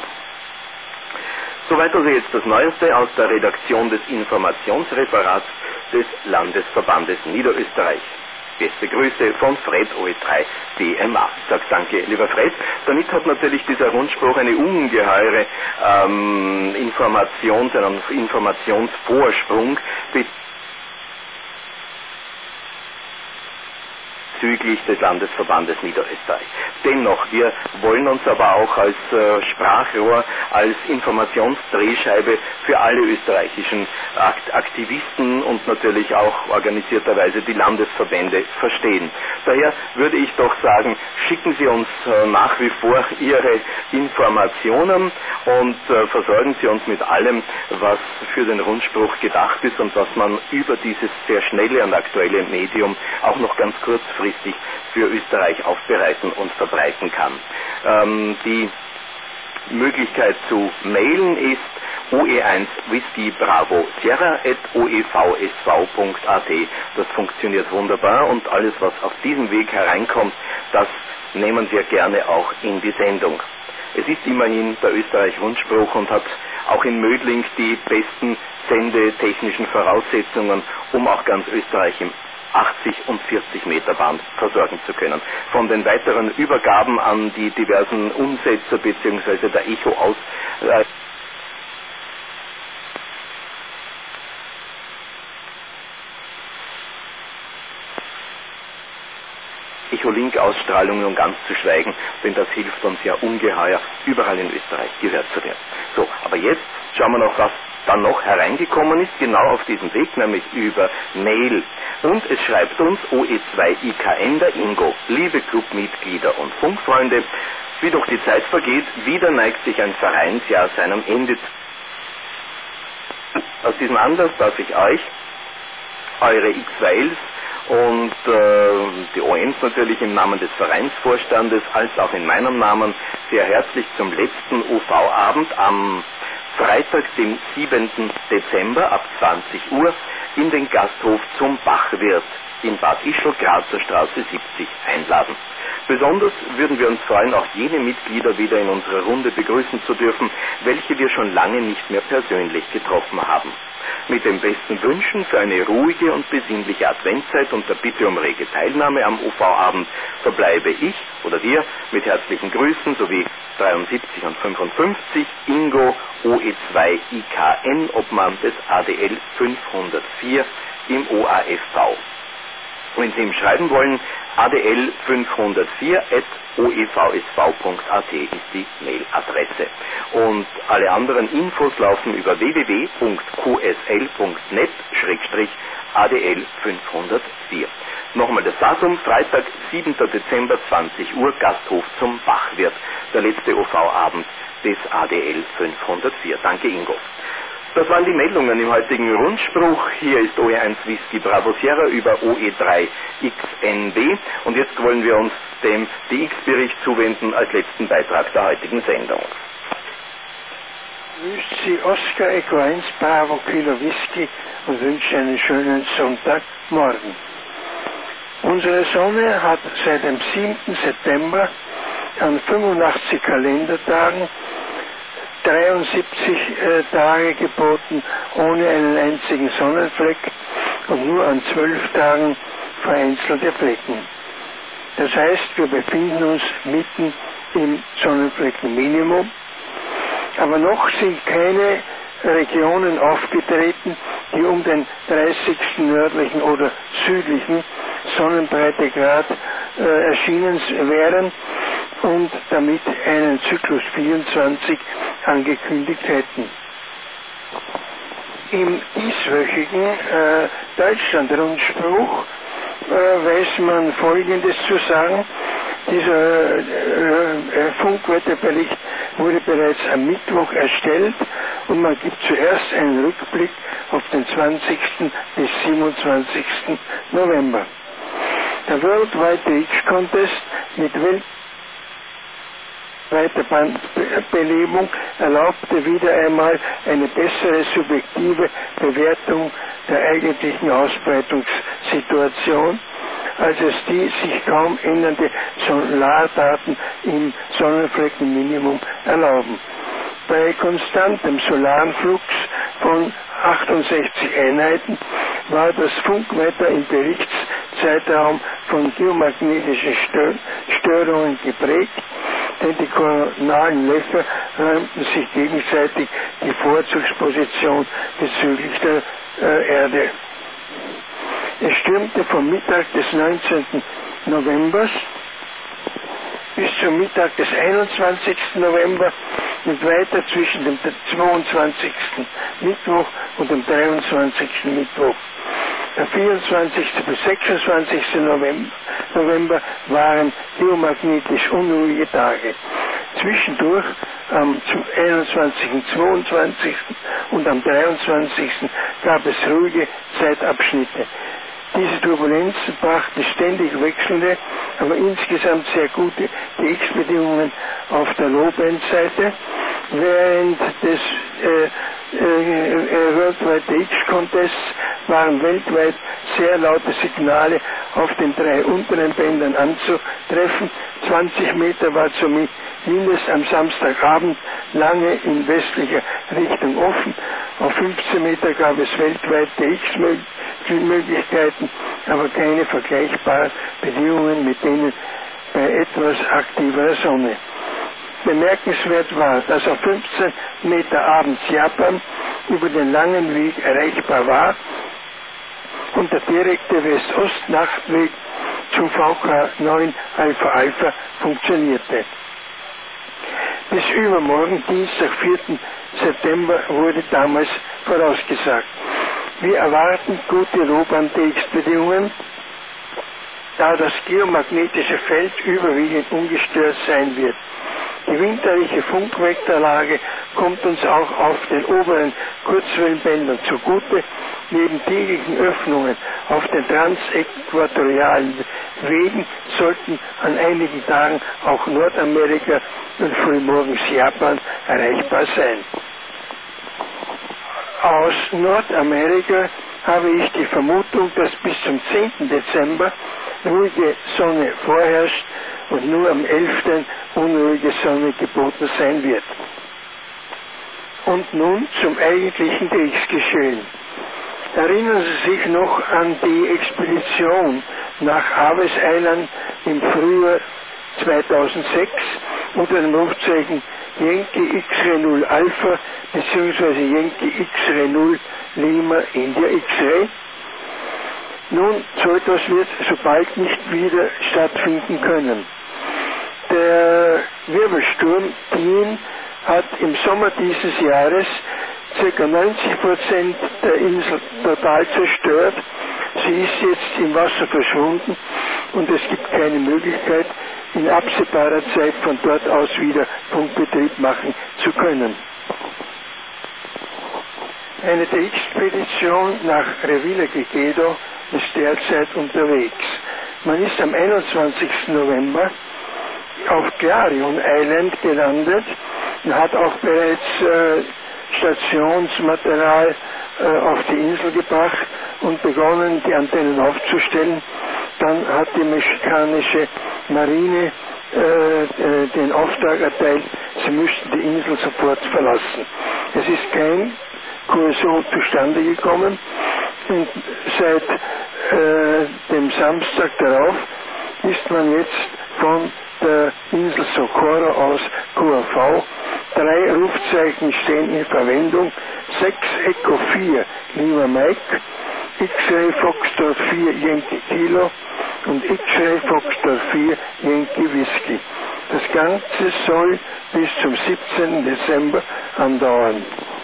Soweit also jetzt das Neueste aus der Redaktion des Informationsreferats des Landesverbandes Niederösterreich. Beste Grüße von Fred O E drei D M A. Ich sage danke, lieber Fred. Damit hat natürlich dieser Rundspruch eine ungeheure ähm, Informations-, einen Informationsvorsprung bezüglich des Landesverbandes Niederösterreich. Dennoch, wir wollen uns aber auch als äh, Sprachrohr, als Informationsdrehscheibe für alle österreichischen Akt Aktivisten und natürlich auch organisierterweise die Landesverbände verstehen. Daher würde ich doch sagen, schicken Sie uns äh, nach wie vor Ihre Informationen und äh, versorgen Sie uns mit allem, was für den Rundspruch gedacht ist und was man über dieses sehr schnelle und aktuelle Medium auch noch ganz kurzfristig für Österreich aufbereiten und verbreiten kann. Ähm, die Möglichkeit zu mailen ist O E eins Whisky Bravo Sierra at o e v s v punkt a t. Das funktioniert wunderbar und alles, was auf diesem Weg hereinkommt, das nehmen wir gerne auch in die Sendung. Es ist immerhin der Österreich-Rundspruch und hat auch in Mödling die besten sendetechnischen Voraussetzungen, um auch ganz Österreich im achtzig und vierzig Meter Band versorgen zu können. Von den weiteren Übergaben an die diversen Umsetzer bzw. der Echo aus äh, Echolink-Ausstrahlungen und ganz zu schweigen, denn das hilft uns ja ungeheuer, überall in Österreich gehört zu werden. So, aber jetzt schauen wir noch, was dann noch hereingekommen ist, genau auf diesem Weg, nämlich über Mail. Und es schreibt uns O E zwei I K N der Ingo: Liebe Clubmitglieder und Funkfreunde, wie doch die Zeit vergeht, wieder neigt sich ein Vereinsjahr seinem Ende zu. Aus diesem Anlass darf ich euch, eure X zwei Ls und äh, die O Ns natürlich im Namen des Vereinsvorstandes als auch in meinem Namen sehr herzlich zum letzten U V-Abend am Freitag, dem siebenten Dezember ab zwanzig Uhr in den Gasthof zum Bachwirt in Bad Ischl, Grazer Straße siebzig einladen. Besonders würden wir uns freuen, auch jene Mitglieder wieder in unserer Runde begrüßen zu dürfen, welche wir schon lange nicht mehr persönlich getroffen haben. Mit den besten Wünschen für eine ruhige und besinnliche Adventszeit und der Bitte um rege Teilnahme am U V-Abend verbleibe ich oder wir mit herzlichen Grüßen sowie dreiundsiebzig und fünfundfünfzig Ingo O E zwei I K N, Obmann des A D L fünfhundertvier im O A F V. Wenn Sie ihm schreiben wollen, A D L fünfhundertvier at o e v s v punkt a t ist die Mailadresse. Und alle anderen Infos laufen über w w w punkt q s l punkt net schrägstrich A D L fünfhundertvier. Nochmal das Datum, Freitag, siebenten Dezember, zwanzig Uhr, Gasthof zum Bachwirt, der letzte O V-Abend des A D L fünfhundertvier. Danke, Ingo. Das waren die Meldungen im heutigen Rundspruch. Hier ist O E eins Whisky Bravo Sierra über O E drei X N B. Und jetzt wollen wir uns dem D X-Bericht zuwenden als letzten Beitrag der heutigen Sendung. Grüßt Sie Oscar Echo eins Bravo Kilo Whisky und wünsche einen schönen Sonntagmorgen. Unsere Sonne hat seit dem siebten September an fünfundachtzig Kalendertagen dreiundsiebzig äh, Tage geboten, ohne einen einzigen Sonnenfleck und nur an zwölf Tagen vereinzelte Flecken. Das heißt, wir befinden uns mitten im Sonnenfleckenminimum, aber noch sind keine Regionen aufgetreten, die um den dreißigsten nördlichen oder südlichen Sonnenbreitegrad äh, erschienen wären und damit einen Zyklus vierundzwanzig angekündigt hätten. Im dieswöchigen äh, Deutschland-Rundspruch äh, weiß man Folgendes zu sagen. Dieser äh, äh, Funkwetterbericht wurde bereits am Mittwoch erstellt und man gibt zuerst einen Rückblick auf den zwanzigsten bis siebenundzwanzigsten November. Der Worldwide Reach Contest mit Welt weiter Bandbelebung erlaubte wieder einmal eine bessere subjektive Bewertung der eigentlichen Ausbreitungssituation, als es die sich kaum ändernde Solardaten im Sonnenfleckenminimum erlauben. Bei konstantem solaren Flux von achtundsechzig Einheiten war das Funkwetter im Berichtszeitraum von geomagnetischen Störungen geprägt, denn die koronalen Löcher räumten sich gegenseitig die Vorzugsposition bezüglich der äh, Erde. Es stürmte vom Mittag des neunzehnten November bis zum Mittag des einundzwanzigsten November und weiter zwischen dem zweiundzwanzigsten Mittwoch und dem dreiundzwanzigsten Mittwoch. Der vierundzwanzigsten bis sechsundzwanzigsten November waren geomagnetisch unruhige Tage. Zwischendurch am einundzwanzigsten, zweiundzwanzigsten und am dreiundzwanzigsten gab es ruhige Zeitabschnitte. Diese Turbulenzen brachten ständig wechselnde, aber insgesamt sehr gute D X-Bedingungen auf der Low-Band-Seite, während des äh, äh, Worldwide D X-Contests waren weltweit sehr laute Signale auf den drei unteren Bändern anzutreffen. zwanzig Meter war zumindest am Samstagabend lange in westlicher Richtung offen. Auf fünfzehn Meter gab es weltweit D X-Möglichkeiten, aber keine vergleichbaren Bedingungen mit denen bei etwas aktiverer Sonne. Bemerkenswert war, dass auf fünfzehn Meter abends Japan über den langen Weg erreichbar war und der direkte West-Ost-Nachtweg zum V K neun Alpha Alpha funktionierte. Bis übermorgen, Dienstag, vierten September, wurde damals vorausgesagt. Wir erwarten gute Low-Band-D X-Bedingungen, da das geomagnetische Feld überwiegend ungestört sein wird. Die winterliche Funkvektorlage kommt uns auch auf den oberen Kurzwellenbändern zugute. Neben täglichen Öffnungen auf den transäquatorialen Wegen sollten an einigen Tagen auch Nordamerika und frühmorgens Japan erreichbar sein. Aus Nordamerika habe ich die Vermutung, dass bis zum zehnten Dezember ruhige Sonne vorherrscht und nur am elften unruhige Sonne geboten sein wird. Und nun zum eigentlichen Kriegsgeschehen. Erinnern Sie sich noch an die Expedition nach Aves Island im Frühjahr zweitausendsechs unter dem Rufzeichen Yankee X-Ray null Alpha bzw. Yankee X-Ray null Lima India X-Ray? Nun, so etwas wird so bald nicht wieder stattfinden können. Der Wirbelsturm Dean hat im Sommer dieses Jahres ca. neunzig Prozent der Insel total zerstört. Sie ist jetzt im Wasser verschwunden und es gibt keine Möglichkeit, in absehbarer Zeit von dort aus wieder Funkbetrieb machen zu können. Eine D X-Expedition nach Revillagigedo ist derzeit unterwegs. Man ist am einundzwanzigsten November auf Clarion Island gelandet und hat auch bereits äh, Stationsmaterial äh, auf die Insel gebracht und begonnen, die Antennen aufzustellen. Dann hat die mexikanische Marine äh, äh, den Auftrag erteilt, sie müssten die Insel sofort verlassen. Es ist kein Q S O zustande gekommen und seit äh, dem Samstag darauf ist man jetzt von der Insel Socorro aus Q A V. Drei Rufzeichen stehen in Verwendung. sechs Echo vier Lima Mike, X-Ray Foxtrot vier Yankee Kilo und X-Ray Foxtrot vier Yankee Whisky. Das Ganze soll bis zum siebzehnten Dezember andauern.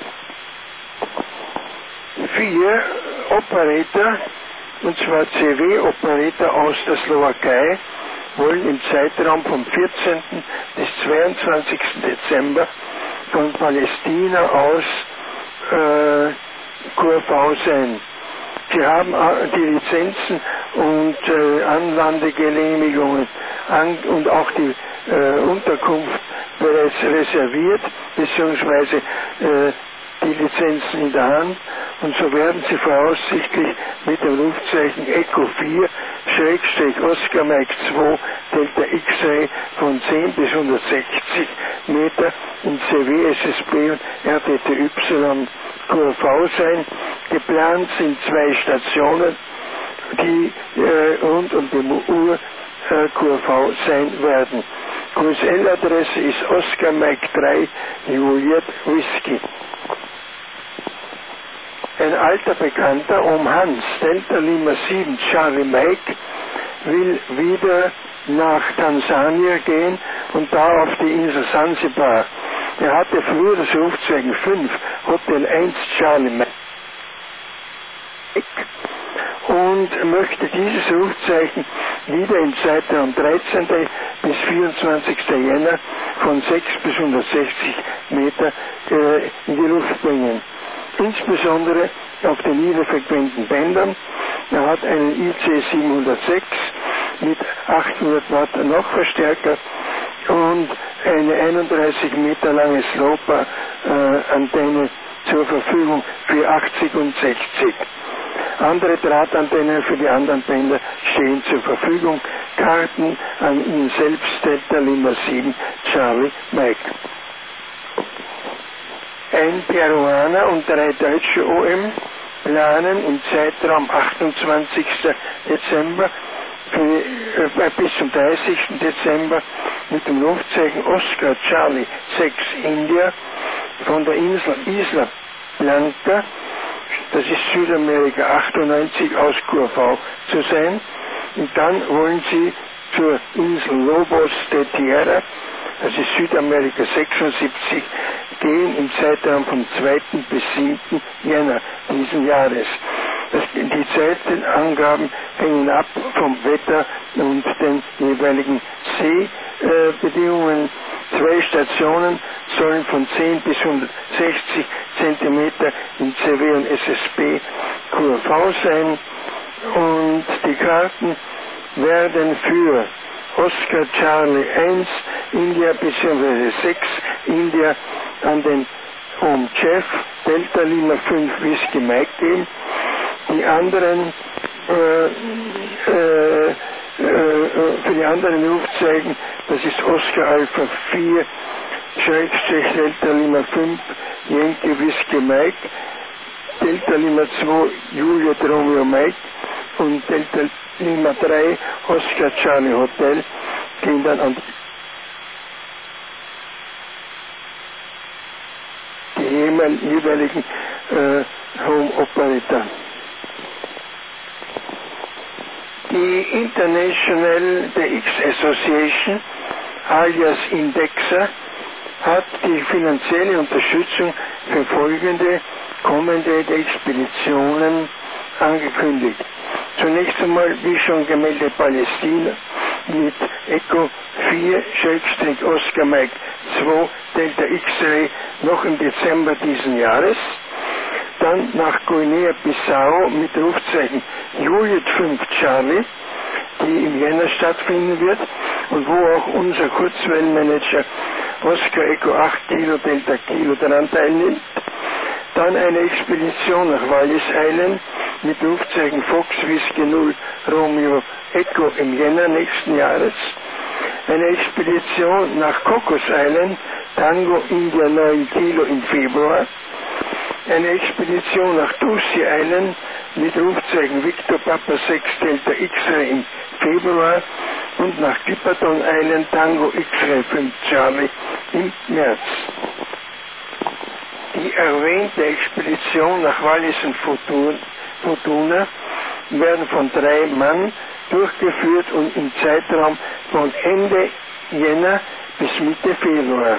Vier Operator, und zwar C W-Operator aus der Slowakei, wollen im Zeitraum vom vierzehnten bis zweiundzwanzigsten Dezember von Palästina aus äh, Q R V sein. Sie haben die Lizenzen und äh, Anlandegenehmigungen an, und auch die äh, Unterkunft bereits reserviert, beziehungsweise äh, die Lizenzen in der Hand, und so werden sie voraussichtlich mit dem Rufzeichen Echo vier Schrägstrich Oscar Mike zwei Delta X-Ray von zehn bis hundertsechzig Meter in C W, S S B und R T T Y Q R V sein. Geplant sind zwei Stationen, die äh, rund um die Uhr äh, Q R V sein werden. Q S L-Adresse ist Oscar Mike drei Juliet Whisky. Ein alter Bekannter, Om Hans, Delta Lima sieben Charlie Mike, will wieder nach Tansania gehen und da auf die Insel Sansibar. Er hatte früher das Rufzeichen fünf, Hotel eins Charlie Mike, und möchte dieses Rufzeichen wieder im Zeitraum dreizehnten bis vierundzwanzigsten Jänner von sechs bis hundertsechzig Meter äh, in die Luft bringen. Insbesondere auf den niederfrequenten Bändern. Er hat einen I C siebenhundertsechs mit achthundert Watt Nachverstärker und eine einunddreißig Meter lange Sloper-Antenne äh, zur Verfügung für achtzig und sechzig. Andere Drahtantennen für die anderen Bänder stehen zur Verfügung Karten an ihn selbst, Delta Lima sieben, Charlie Mike. Ein Peruaner und drei deutsche O M planen im Zeitraum achtundzwanzigsten Dezember für, äh, bis zum dreißigsten Dezember mit dem Luftzeichen Oscar Charlie sechs India von der Insel Isla Blanca, das ist Südamerika achtundneunzig, aus Curacao zu sein. Und dann wollen sie zur Insel Lobos de Tierra, das ist Südamerika sechsundsiebzig, gehen im Zeitraum vom zweiten bis siebten Jänner diesen Jahres. Das, die Zeitenangaben hängen ab vom Wetter und den jeweiligen Seebedingungen. Äh, Zwei Stationen sollen von zehn bis hundertsechzig Zentimeter in C W und S S B Q V sein, und die Karten werden für Oscar Charlie eins India bzw. sechs India an den Home Chef Delta Lima fünf Whisky Mike gehen. Die anderen äh, äh, äh, für die anderen Luftzeichen, das ist Oscar Alpha vier Schrägstrich Delta Lima fünf Yankee Whisky Mike, Delta Lima zwei Juliet Romeo Mike und Delta Lima drei Oscar Charlie Hotel gehen dann an die jeweiligen äh, Home Operator. Die International D X Association, alias Indexa, hat die finanzielle Unterstützung für folgende kommende Expeditionen angekündigt. Zunächst einmal, wie schon gemeldet, Palästina mit Echo vier Oscar Mike zwei Delta X-Ray noch im Dezember diesen Jahres. Dann nach Guinea-Bissau mit Rufzeichen Juliet fünf Charlie, die im Jänner stattfinden wird und wo auch unser Kurzwellenmanager Oscar Echo acht Kilo Delta Kilo daran teilnimmt. Dann eine Expedition nach Wallis Island mit Rufzeichen Fox Whisky null Romeo Echo im Jänner nächsten Jahres. Eine Expedition nach Cocos Island Tango India neun Kilo im Februar. Eine Expedition nach Ducie Island mit Rufzeichen Victor Papa sechs Delta X-Ray im Februar und nach Clipperton Island Tango X-Ray fünf Charlie im März. Die erwähnte Expedition nach Wallis und Futuna werden von drei Mann durchgeführt und im Zeitraum von Ende Jänner bis Mitte Februar.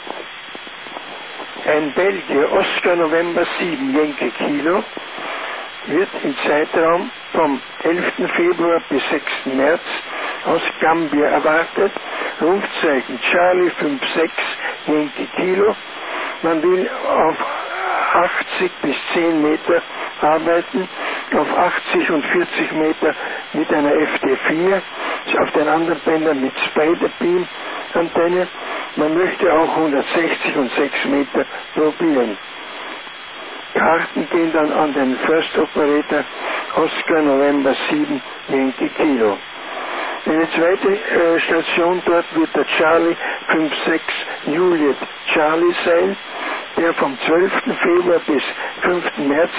Ein Belgier, Oscar November sieben Yankee Kilo, wird im Zeitraum vom elften Februar bis sechsten März aus Gambia erwartet. Rufzeichen Charlie fünf sechs Yankee Kilo. Man will auf achtzig bis zehn Meter arbeiten, auf achtzig und vierzig Meter mit einer F D vier, auf den anderen Bändern mit Spider Beam Antenne. Man möchte auch hundertsechzig und sechs Meter probieren. Karten gehen dann an den First Operator Oscar November sieben Yankee Kilo. Eine zweite äh, Station dort wird der Charlie fünf sechs Juliet Charlie sein, der vom zwölften Februar bis fünften März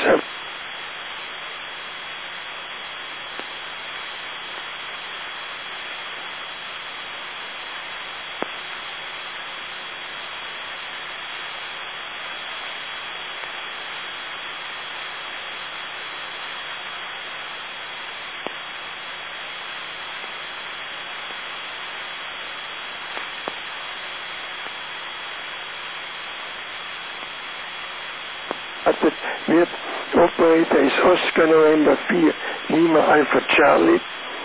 wird. Operator ist Oscar November vier Lima Alpha Charlie.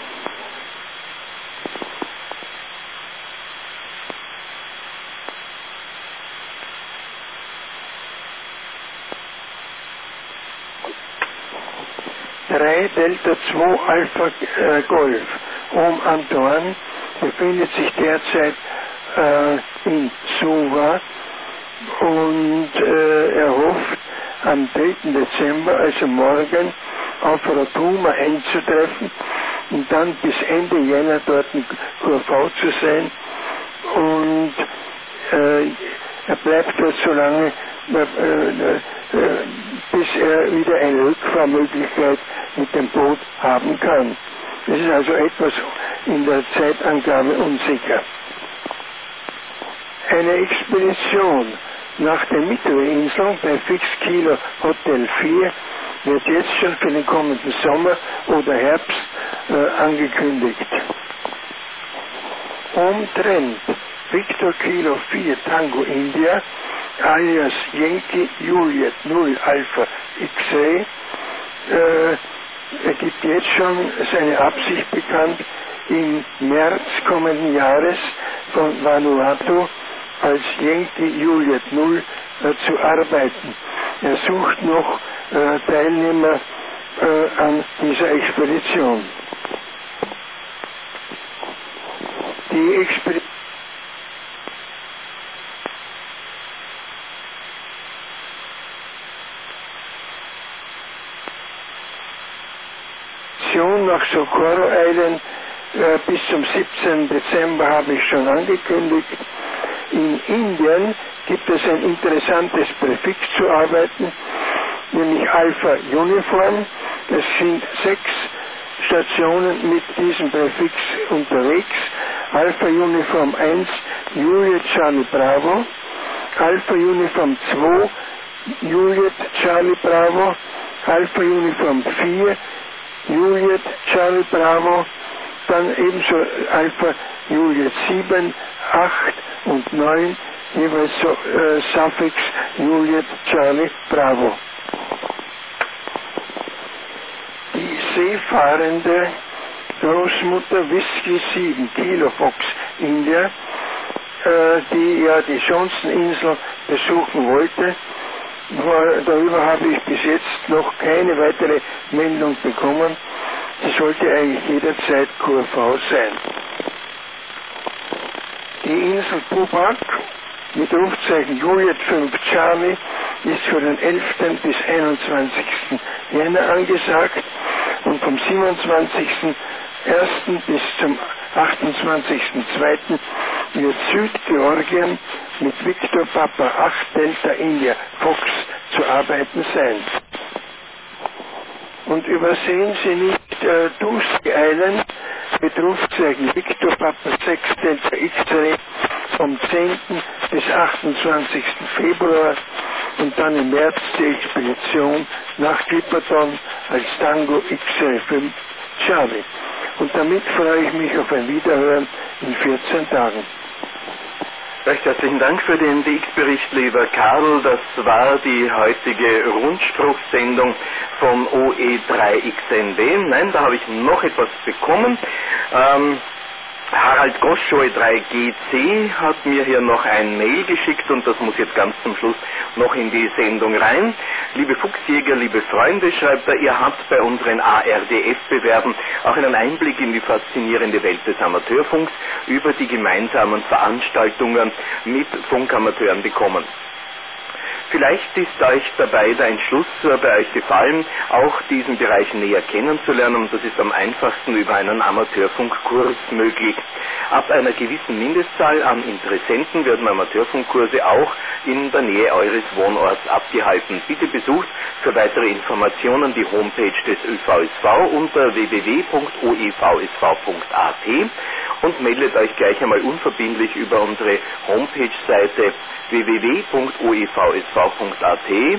drei Delta zwei Alpha äh, Golf. Om Antoine befindet sich derzeit äh, in Suva und äh, er hofft, am dritten Dezember, also morgen, auf Rotuma einzutreffen und dann bis Ende Jänner dort in Q V zu sein. Und äh, er bleibt dort so lange, äh, äh, bis er wieder eine Rückfahrmöglichkeit mit dem Boot haben kann. Das ist also etwas in der Zeitangabe unsicher. Eine Expedition nach den Mittelinseln bei Fix Kilo Hotel vier wird jetzt schon für den kommenden Sommer oder Herbst äh, angekündigt. Umtrend Victor Kilo vier Tango India alias Yankee Juliet null Alpha X-Ray äh, er gibt jetzt schon seine Absicht bekannt, im März kommenden Jahres von Vanuatu als Yankee Juliet null äh, zu arbeiten. Er sucht noch äh, Teilnehmer äh, an dieser Expedition. Die Expedition nach Socorro Island äh, bis zum siebzehnten Dezember habe ich schon angekündigt. In Indien gibt es ein interessantes Präfix zu arbeiten, nämlich Alpha Uniform. Es sind sechs Stationen mit diesem Präfix unterwegs. Alpha Uniform eins, Juliet Charlie Bravo. Alpha Uniform zwei, Juliet Charlie Bravo. Alpha Uniform vier, Juliet Charlie Bravo, dann ebenso Alpha Juliet sieben, acht und neun, jeweils so, äh, Suffix Juliet Charlie Bravo. Die seefahrende Großmutter Whisky sieben Kilo Fox India, äh, die ja die Johnson-Insel besuchen wollte, darüber habe ich bis jetzt noch keine weitere Meldung bekommen. Sie sollte eigentlich jederzeit Q V sein. Die Insel Pubak mit Rufzeichen Juliet fünf Charlie ist für den elften bis einundzwanzigsten Jänner angesagt und vom siebenundzwanzigsten ersten bis zum achtundzwanzigsten zweiten wird Südgeorgien mit Victor Papa acht Delta India Fox zu arbeiten sein. Und übersehen Sie nicht äh, Dusky Island mit Rufzeichen Victor Papa sechs Delta X-Ray vom zehnten bis achtundzwanzigsten Februar und dann im März die Expedition nach Clipperton als Tango X-Ray fünf Charlie. Und damit freue ich mich auf ein Wiederhören in vierzehn Tagen. Recht herzlichen Dank für den D X-Bericht, lieber Karl. Das war die heutige Rundspruchsendung von O E drei X N B. Nein, da habe ich noch etwas bekommen. Ähm, Harald Gosch, O E drei G C, hat mir hier noch ein Mail geschickt und das muss jetzt ganz zum Schluss noch in die Sendung rein. Liebe Fuchsjäger, liebe Freunde, schreibt er, ihr habt bei unseren A R D F-Bewerben auch einen Einblick in die faszinierende Welt des Amateurfunks über die gemeinsamen Veranstaltungen mit Funkamateuren bekommen. Vielleicht ist euch dabei der Entschluss äh, bei euch gefallen, auch diesen Bereich näher kennenzulernen, und das ist am einfachsten über einen Amateurfunkkurs möglich. Ab einer gewissen Mindestzahl an Interessenten werden Amateurfunkkurse auch in der Nähe eures Wohnorts abgehalten. Bitte besucht für weitere Informationen die Homepage des Ö V S V unter w w w punkt o e v s v punkt a t und meldet euch gleich einmal unverbindlich über unsere Homepage-Seite w w w punkt o e v s v punkt a t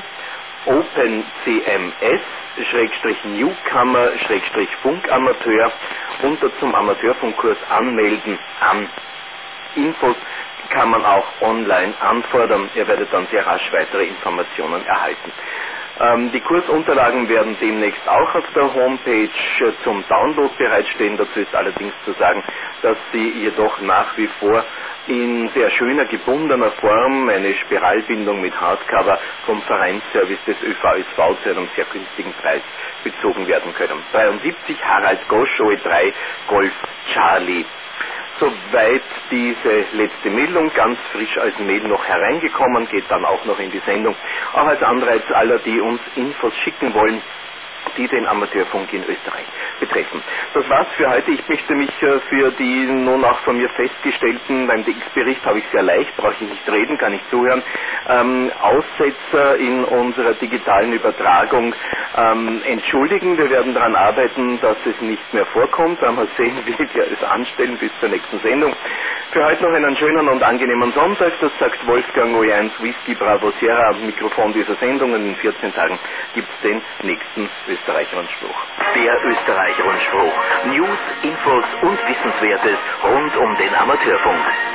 OpenCMS Newcomer Funkamateur unter zum Amateurfunkkurs anmelden an. Infos kann man auch online anfordern. Ihr werdet dann sehr rasch weitere Informationen erhalten. Ähm, die Kursunterlagen werden demnächst auch auf der Homepage äh, zum Download bereitstehen. Dazu ist allerdings zu sagen, dass sie jedoch nach wie vor in sehr schöner gebundener Form, eine Spiralbindung mit Hardcover, vom Vereinsservice des Ö V S V zu einem sehr günstigen Preis bezogen werden können. dreiundsiebzig Harald Gosch, O E drei Golf Charlie. Soweit diese letzte Meldung, ganz frisch als Mail noch hereingekommen, geht dann auch noch in die Sendung. Auch als Anreiz aller, die uns Infos schicken wollen, die den Amateurfunk in Österreich betreffen. Das war's für heute. Ich möchte mich äh, für die nun auch von mir festgestellten, beim D X-Bericht habe ich sehr leicht, brauche ich nicht reden, kann ich zuhören, ähm, Aussetzer in unserer digitalen Übertragung ähm, entschuldigen. Wir werden daran arbeiten, dass es nicht mehr vorkommt. Einmal sehen, wie wir es anstellen bis zur nächsten Sendung. Für heute noch einen schönen und angenehmen Sonntag. Das sagt Wolfgang O eins Whisky Bravo Sierra am Mikrofon dieser Sendung. Und in vierzehn Tagen gibt es den nächsten Österreich-Rundspruch. Der Österreich-Rundspruch. News, Infos und Wissenswertes rund um den Amateurfunk.